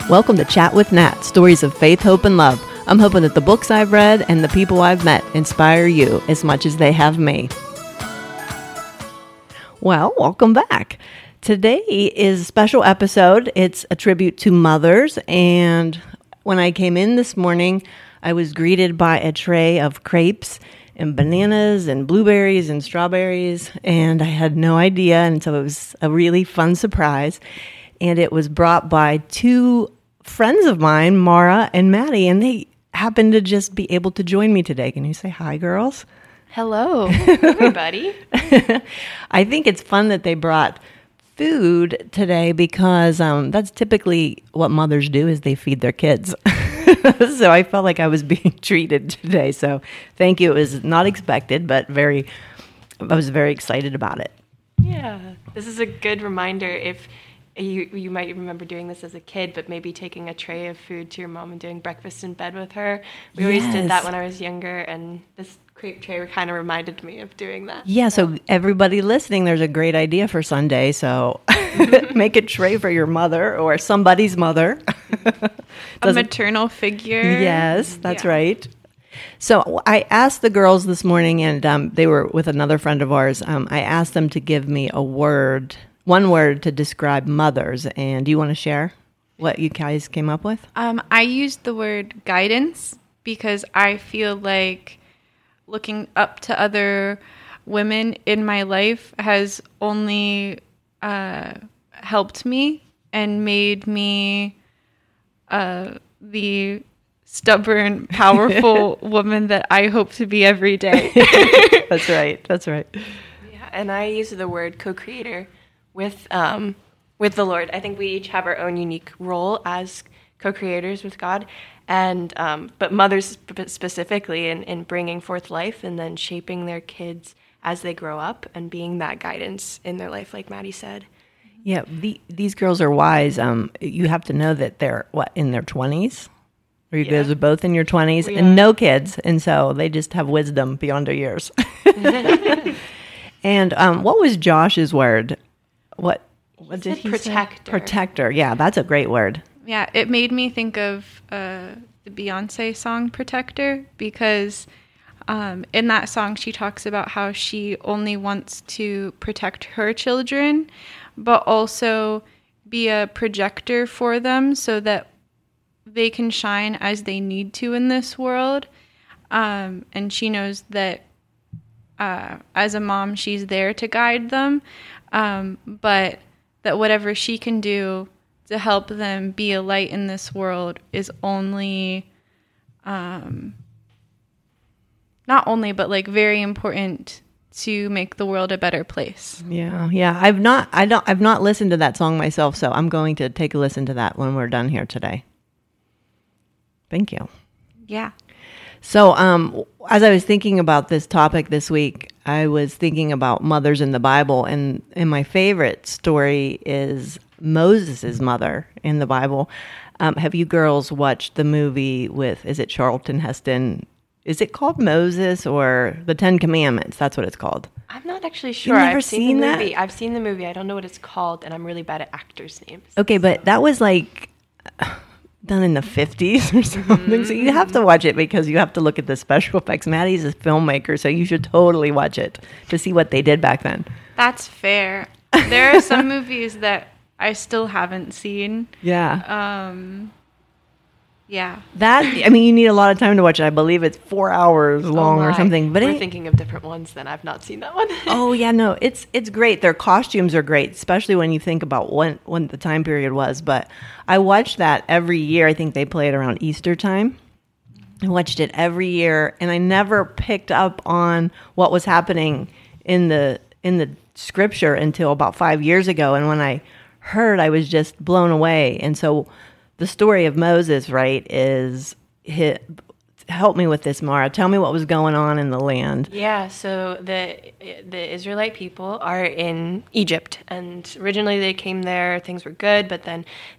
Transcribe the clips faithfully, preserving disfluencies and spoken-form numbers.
Welcome to Chat with Nat, stories of faith, hope, and love. I'm hoping that the books I've read and the people I've met inspire you as much as they have me. Well, welcome back. Today is a special episode. It's a tribute to mothers, and when I came in this morning, I was greeted by a tray of crepes and bananas and blueberries and strawberries, and I had no idea, and so it was a really fun surprise. And it was brought by two friends of mine, Mara and Maddie, and they happened to just be able to join me today. Can you say hi, girls? Hello, everybody. I think it's fun that they brought food today because um, that's typically what mothers do is they feed their kids. So I felt like I was being treated today. So thank you. It was not expected, but very, I was very excited about it. Yeah, this is a good reminder if You you might remember doing this as a kid, but maybe taking a tray of food to your mom and doing breakfast in bed with her. We yes. always did that when I was younger, and this crepe tray kind of reminded me of doing that. Yeah, so, so everybody listening, there's a great idea for Sunday. So make a tray for your mother or somebody's mother. A maternal figure. Yes, that's yeah. right. So I asked the girls this morning, and um, they were with another friend of ours. Um, I asked them to give me a word One word to describe mothers, and do you want to share what you guys came up with? Um, I used the word guidance because I feel like looking up to other women in my life has only uh, helped me and made me uh, the stubborn, powerful woman that I hope to be every day. That's right. That's right. Yeah, and I use the word co-creator. With um, with the Lord. I think we each have our own unique role as co-creators with God, and um, but mothers sp- specifically in, in bringing forth life and then shaping their kids as they grow up and being that guidance in their life, like Maddie said. Yeah, the, these girls are wise. Um, you have to know that they're, what, in their twenties? Or you yeah. guys are both in your twenties we and are. No kids, and so they just have wisdom beyond their years. And um, what was Josh's word? What what did he protector. say? Protector. Yeah, that's a great word. Yeah, it made me think of uh, the Beyonce song Protector because um, in that song she talks about how she only wants to protect her children, but also be a projector for them so that they can shine as they need to in this world. Um, and she knows that uh, as a mom, she's there to guide them. Um, but that whatever she can do to help them be a light in this world is only, um, not only, but like very important to make the world a better place. Yeah, yeah. I've not, I don't, I've not listened to that song myself, so I'm going to take a listen to that when we're done here today. Thank you. Yeah. So, um, as I was thinking about this topic this week, I was thinking about mothers in the Bible, and, and my favorite story is Moses' mother in the Bible. Um, have you girls watched the movie with, is it Charlton Heston? Is it called Moses or The Ten Commandments? That's what it's called. I'm not actually sure. You've never I've seen, seen the that? movie. I've seen the movie. I don't know what it's called, and I'm really bad at actors' names. Okay, but so. that was like done in the fifties or something. Mm-hmm. So you have to watch it because you have to look at the special effects. Maddie's a filmmaker, so you should totally watch it to see what they did back then. That's fair. There are some movies that I still haven't seen. Yeah. Um, yeah. That, I mean, you need a lot of time to watch it. I believe it's four hours long oh or something. But We're it, thinking of different ones then. I've not seen that one. Oh, yeah, no, it's it's great. Their costumes are great, especially when you think about when, when the time period was. But I watched that every year. I think they play it around Easter time. I watched it every year, and I never picked up on what was happening in the in the scripture until about five years ago. And when I heard, I was just blown away. And so the story of Moses, right, is hit, help me with this, Mara. Tell me what was going on in the land. Yeah, so the the Israelite people are in Egypt, and originally they came there, things were good, but then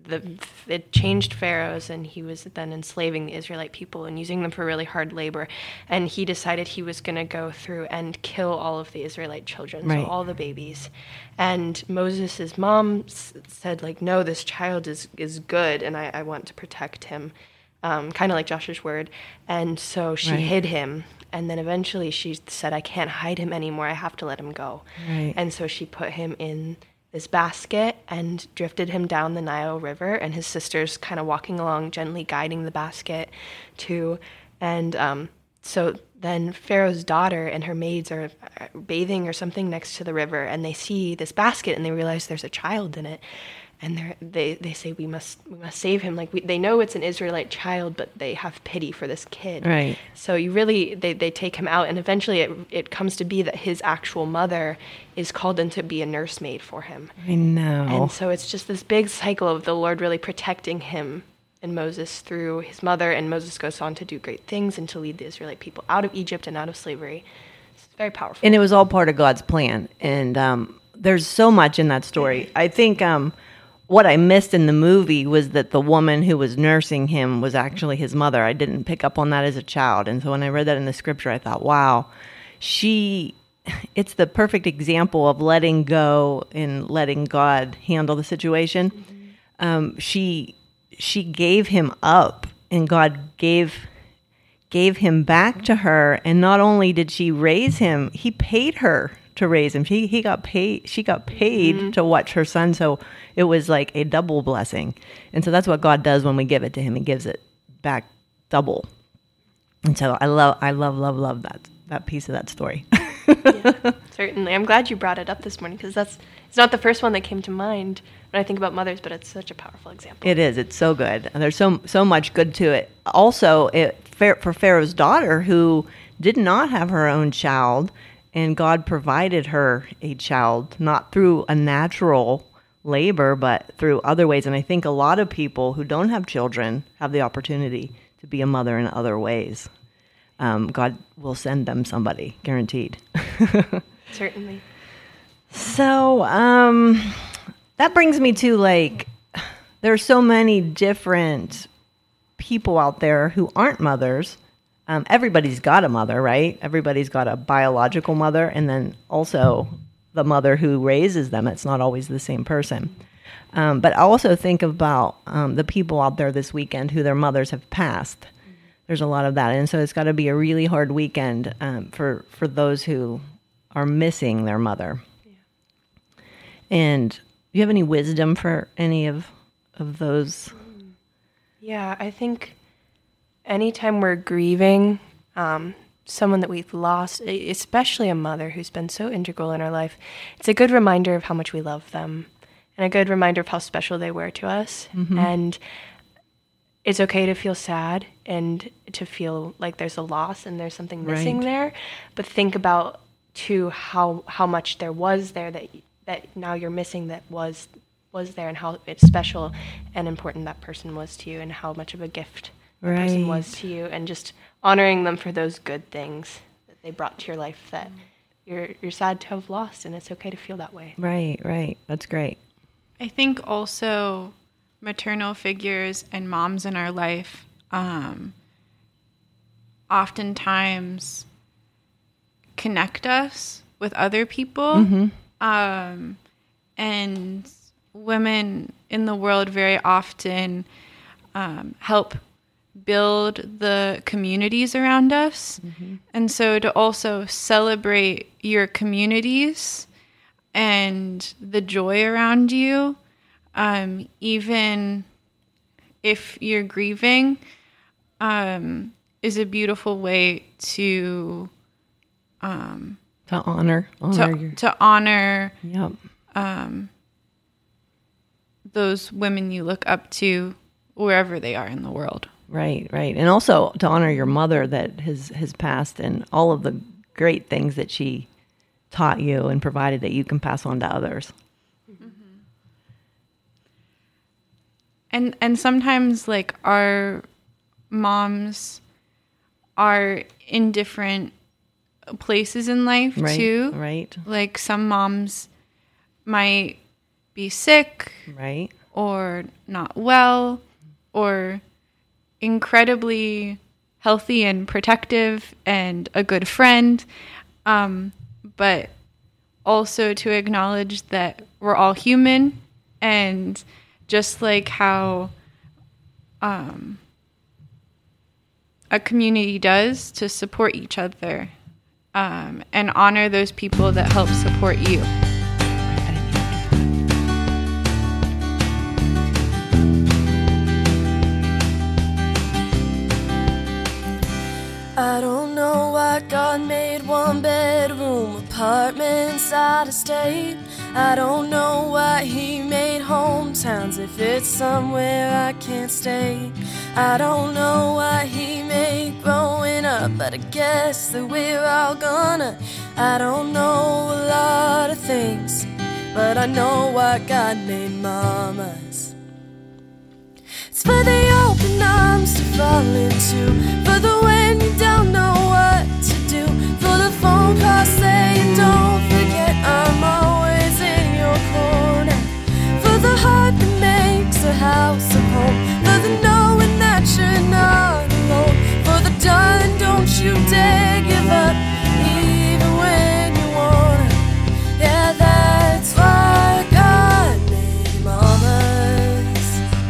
the it changed Pharaoh's, and he was then enslaving the Israelite people and using them for really hard labor. And he decided he was going to go through and kill all of the Israelite children, Right. so all the babies. And Moses' mom s- said, like, no, this child is, is good, and I, I want to protect him, um, kind of like Joshua's word. And so she Right. hid him. And then eventually she said, I can't hide him anymore. I have to let him go. Right. And so she put him in this basket and drifted him down the Nile River, and his sister's kind of walking along, gently guiding the basket too. And um, so then Pharaoh's daughter and her maids are are bathing or something next to the river, and they see this basket and they realize there's a child in it. And they're- they they say, we must we must save him. Like we, they know it's an Israelite child, but they have pity for this kid. Right. So you really they, they take him out, and eventually it it comes to be that his actual mother is called in to be a nursemaid for him. I know. And so it's just this big cycle of the Lord really protecting him and Moses through his mother, and Moses goes on to do great things and to lead the Israelite people out of Egypt and out of slavery. It's very powerful. And it was all part of God's plan. And um, there's so much in that story. I think um, what I missed in the movie was that the woman who was nursing him was actually his mother. I didn't pick up on that as a child. And so when I read that in the scripture, I thought, wow, she, it's the perfect example of letting go and letting God handle the situation. Mm-hmm. Um, she, she gave him up, and God gave gave him back to her. And not only did she raise him, he paid her to raise him. She he got paid. She got paid mm-hmm. to watch her son. So it was like a double blessing. And so that's what God does when we give it to him. He gives it back double. And so I love, I love, love, love that that piece of that story. Yeah, certainly. I'm glad you brought it up this morning, because that's it's not the first one that came to mind when I think about mothers, but it's such a powerful example. It is. It's so good. And there's so so much good to it. Also, it, for Pharaoh's daughter, who did not have her own child, and God provided her a child, not through a natural labor, but through other ways. And I think a lot of people who don't have children have the opportunity to be a mother in other ways. Um, God will send them somebody, guaranteed. Certainly. So um, that brings me to, like, there are so many different people out there who aren't mothers. Um, everybody's got a mother, right? Everybody's got a biological mother, and then also the mother who raises them. It's not always the same person. Um, but I also think about um, the people out there this weekend who their mothers have passed. There's a lot of that. And so it's got to be a really hard weekend um, for, for those who are missing their mother. Yeah. And do you have any wisdom for any of of those? Yeah, I think anytime we're grieving um, someone that we've lost, especially a mother who's been so integral in our life, it's a good reminder of how much we love them, and a good reminder of how special they were to us. Mm-hmm. And it's okay to feel sad and to feel like there's a loss and there's something missing Right. there, but think about too how how much there was there that that now you're missing that was was there, and how it's special and important that person was to you, and how much of a gift that Right. person was to you, and just honoring them for those good things that they brought to your life that you're you're sad to have lost, and it's okay to feel that way. Right, right. That's great. I think also maternal figures and moms in our life um, oftentimes connect us with other people. Mm-hmm. Um, and women in the world very often um, help build the communities around us. Mm-hmm. And so to also celebrate your communities and the joy around you, um, even if you're grieving, um, is a beautiful way to um, To honor, honor to, your, to honor yep. um, those women you look up to wherever they are in the world. Right, right. And also to honor your mother that has, has passed, and all of the great things that she taught you and provided that you can pass on to others. Mm-hmm. And and sometimes, like, our moms are in different places in life Right, too. right. Like, some moms might be sick, right, or not well, or incredibly healthy and protective and a good friend, um, but also to acknowledge that we're all human, and just like how um, a community does, to support each other um, and honor those people that help support you. I don't know why God made one bedroom apartments out of state. I don't know why he made hometowns if it's somewhere I can't stay. I don't know why he made growing up, but I guess that we're all gonna. I don't know a lot of things, but I know why God made mamas. It's for the open arms to fall into, for the when you don't know what to do, for the phone call saying don't forget I'm always in your corner, for the heart that makes a house a home, for the knowing that you're not alone, for the darling don't you dare give up even when you wanna. Yeah, that's why God made mamas.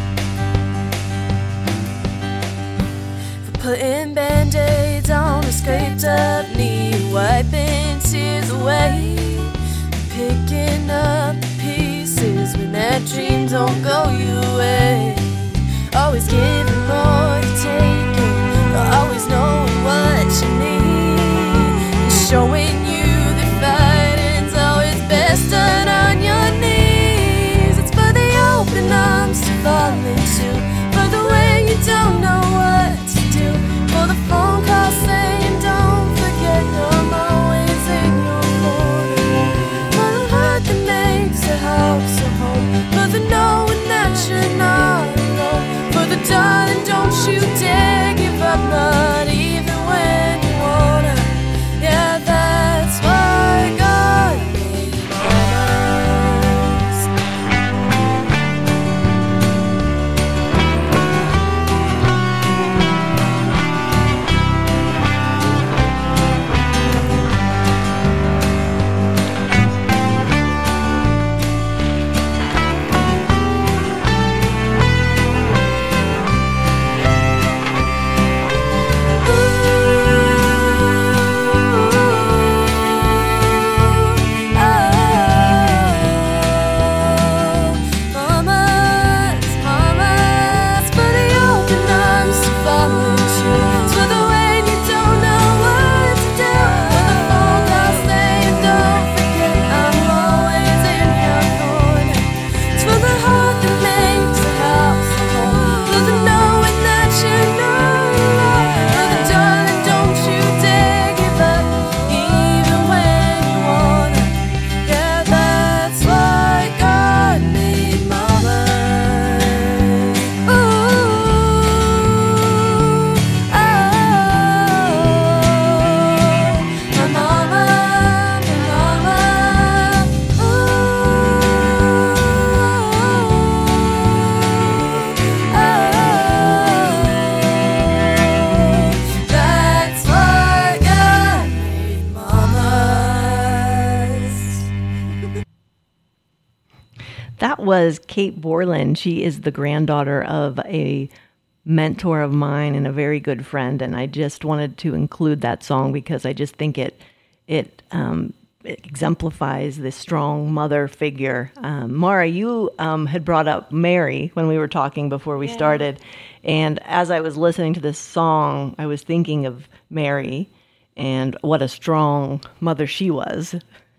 For putting band-aids on a scraped up knee, wiping tears away, picking up the pieces when that dream don't go your way. Always giving more than taking, but always knowing what you need, and showing you that fighting's always best done on your knees. It's for the open arms to fall into, for the way you don't know what to do, for the phone call saying don't forget I'm always in your corner, for the heart that makes a house a home, for the knowing that you're not alone, for the darling don't you dare give up, not even when you wanna. Yeah, that's why God made mamas. That was Kate Borland. She is the granddaughter of a mentor of mine and a very good friend, and I just wanted to include that song because I just think it it, um, it exemplifies this strong mother figure. Um, Mara, you um, had brought up Mary when we were talking before we Yeah. started, and as I was listening to this song, I was thinking of Mary and what a strong mother she was.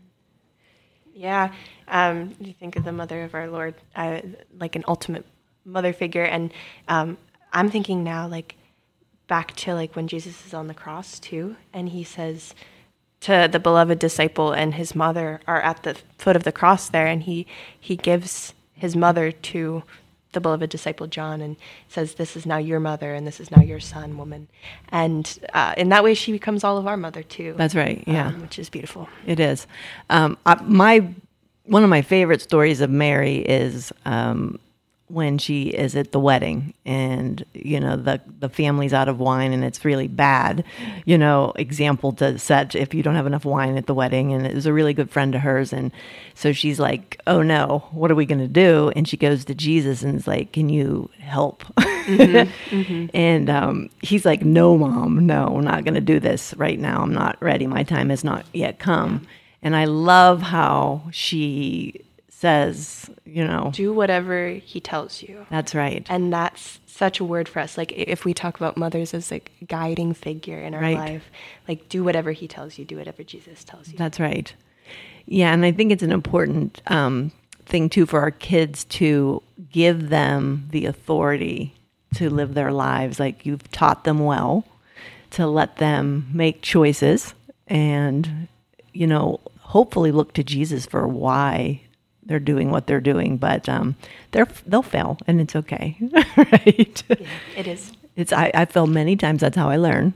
Yeah, um, you think of the mother of our Lord, uh, like an ultimate mother figure, and um, I'm thinking now, like back to like when Jesus is on the cross too, and he says to the beloved disciple and his mother are at the foot of the cross there, and he he gives his mother to the beloved disciple John and says, "This is now your mother, and this is now your son, woman," and uh, in that way, she becomes all of our mother too. That's right. Yeah, um, which is beautiful. it is. Um, I, my one of my favorite stories of Mary is um, when she is at the wedding and, you know, the, the family's out of wine and it's really bad, you know, example to set if you don't have enough wine at the wedding. And it was a really good friend of hers. And so she's like, oh no, what are we going to do? And she goes to Jesus and is like, can you help? Mm-hmm, mm-hmm. And um, he's like, no, Mom, no, I'm not going to do this right now. I'm not ready. My time has not yet come. And I love how she says, you know, do whatever he tells you. That's right. And that's such a word for us. Like if we talk about mothers as like a guiding figure in our right. life, like do whatever he tells you, do whatever Jesus tells you. That's right. Yeah. And I think it's an important um, thing too for our kids to give them the authority to live their lives. Like you've taught them well, to let them make choices and, you know, hopefully look to Jesus for why they're doing what they're doing, but um, they're they'll fail, and it's okay, right? Yeah, it is. It's I I failed many times. That's how I learn.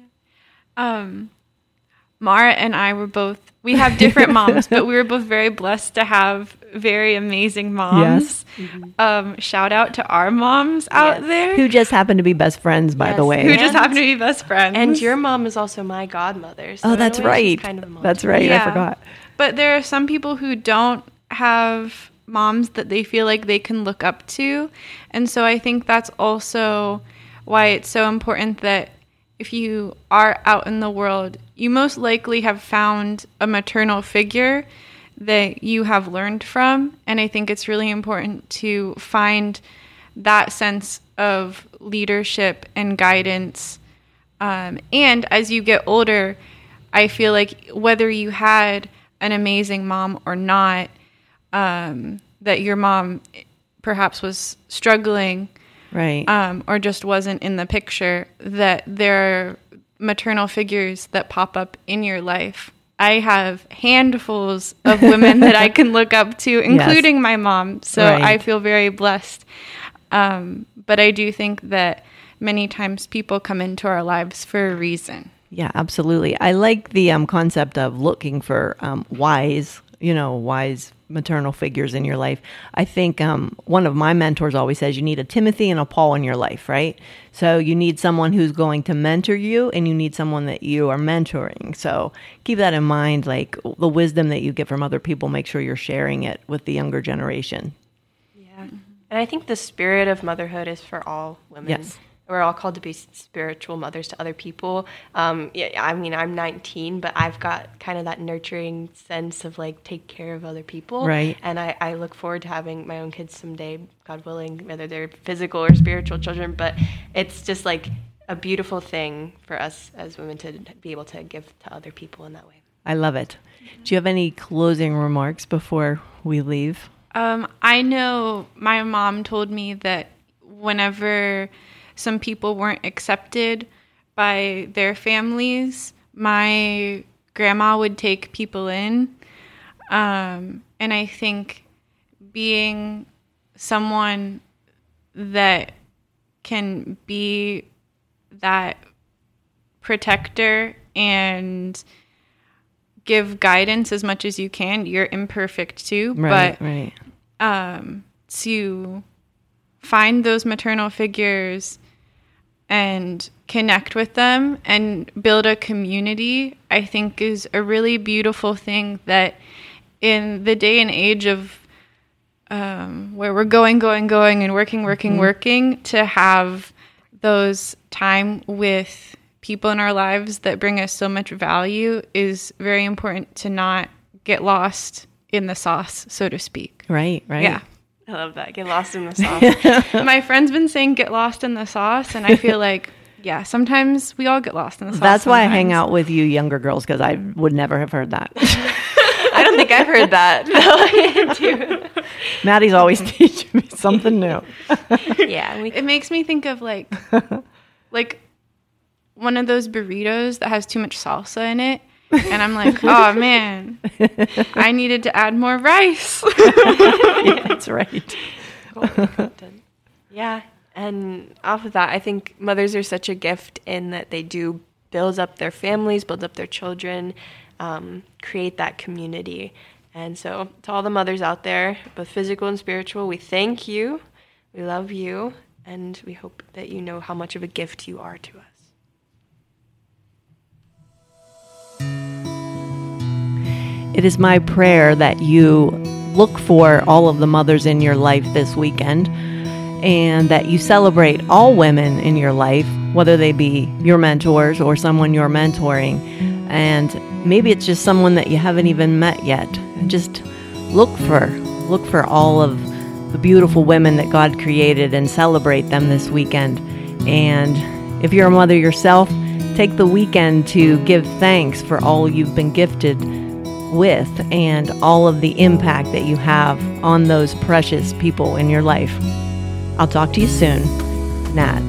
Um, Mara and I were both. We have different moms, but we were both very blessed to have very amazing moms. Yes. Mm-hmm. Um, shout out to our moms out yes. there who just happen to be best friends, by yes. the way. Who and, just happen to be best friends. And your mom is also my godmother. So oh, that's right. Kind of a mom that's too. right. Yeah. I forgot. But there are some people who don't have moms that they feel like they can look up to. And so I think that's also why it's so important that if you are out in the world, you most likely have found a maternal figure that you have learned from. And I think it's really important to find that sense of leadership and guidance. Um, and as you get older, I feel like whether you had an amazing mom or not, um, that your mom perhaps was struggling, right, um, or just wasn't in the picture, that there are maternal figures that pop up in your life. I have handfuls of women that I can look up to, including yes. my mom. So right. I feel very blessed. Um, but I do think that many times people come into our lives for a reason. Yeah, absolutely. I like the um, concept of looking for um, wise, you know, wise maternal figures in your life. I think um, one of my mentors always says you need a Timothy and a Paul in your life, right? So you need someone who's going to mentor you, and you need someone that you are mentoring. So keep that in mind, like the wisdom that you get from other people, make sure you're sharing it with the younger generation. Yeah. And I think the spirit of motherhood is for all women. Yes. We're all called to be spiritual mothers to other people. Um, yeah, I mean, I'm nineteen, but I've got kind of that nurturing sense of like take care of other people. Right. And I, I look forward to having my own kids someday, God willing, whether they're physical or spiritual children. But it's just like a beautiful thing for us as women to be able to give to other people in that way. I love it. Do you have any closing remarks before we leave? Um, I know my mom told me that whenever some people weren't accepted by their families, my grandma would take people in. Um, and I think being someone that can be that protector and give guidance as much as you can. You're imperfect too, right, but right. Um, to find those maternal figures and connect with them and build a community, I think is a really beautiful thing that in the day and age of um, where we're going, going, going and working, working, mm-hmm. working, to have those time with people in our lives that bring us so much value is very important, to not get lost in the sauce, so to speak. Right, right. Yeah. I love that. Get lost in the sauce. My friend's been saying get lost in the sauce, and I feel like, yeah, sometimes we all get lost in the sauce. That's why sometimes. I hang out with you younger girls, because I would never have heard that. I don't think I've heard that. Maddie's always teaching me something new. Yeah. We, it makes me think of like, like one of those burritos that has too much salsa in it. And I'm like, oh, man, I needed to add more rice. Yeah, that's right. Yeah. And off of that, I think mothers are such a gift in that they do build up their families, build up their children, um, create that community. And so to all the mothers out there, both physical and spiritual, we thank you, we love you, and we hope that you know how much of a gift you are to us. It is my prayer that you look for all of the mothers in your life this weekend, and that you celebrate all women in your life, whether they be your mentors or someone you're mentoring. And maybe it's just someone that you haven't even met yet. Just look for, look for all of the beautiful women that God created and celebrate them this weekend. And if you're a mother yourself, take the weekend to give thanks for all you've been gifted with and all of the impact that you have on those precious people in your life. I'll talk to you soon. Nat.